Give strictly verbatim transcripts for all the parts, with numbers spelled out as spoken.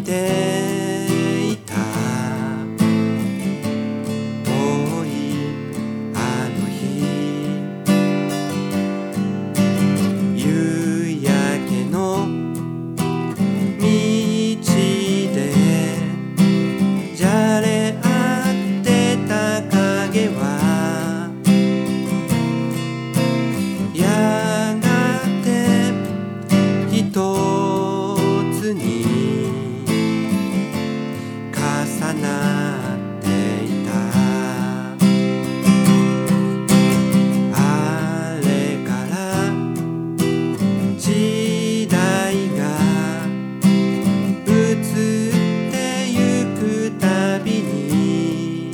ていた遠いあの日、夕焼けの道でじゃれ合ってた影はやがて一つに重なっていた。あれから時代が移ってゆくたびに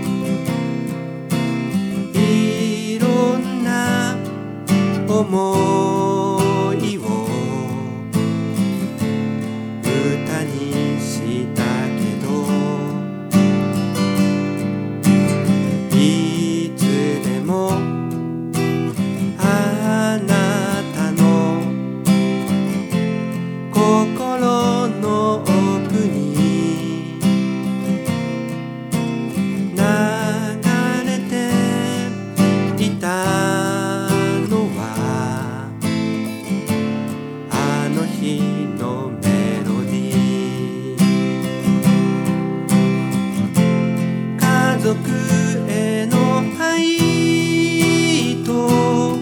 いろんな思いを歌にしたけど、いつでもあなたの心の奥に流れていたのはあの日のメロディー。家族への愛と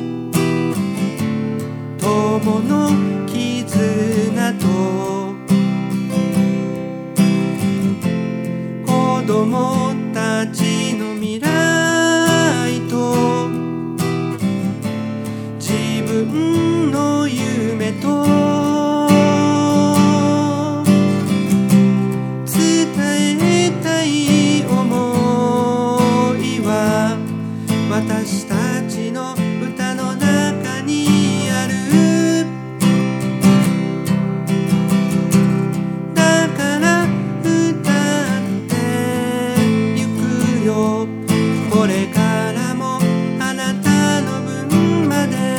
友の絆と子供たちの未来と自分の夢と伝えたい想いは私たちの歌の中にある。だから歌ってゆくよ、これからもあなたの分まで。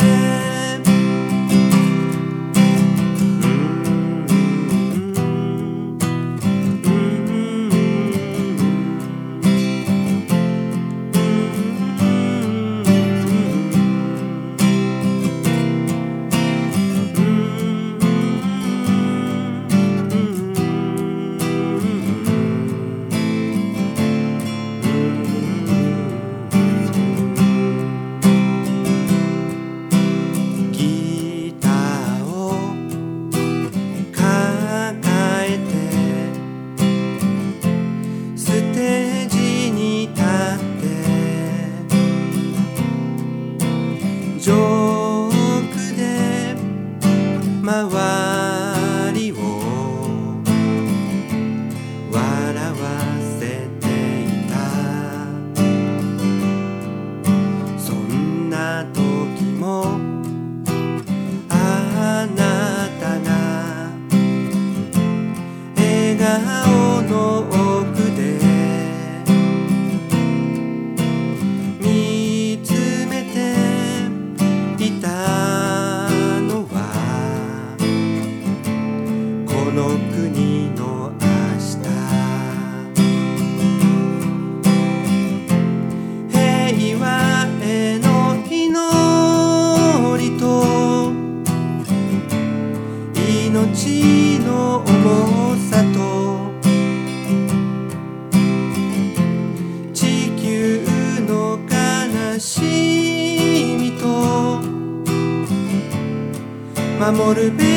ギターを抱えてステージに立ってジョークで周りを笑わせていた。そんな時もあなたが笑顔の奥で見つめていたのはこの国の明日。平和への祈りと命の重さと地球の悲しみと守るべ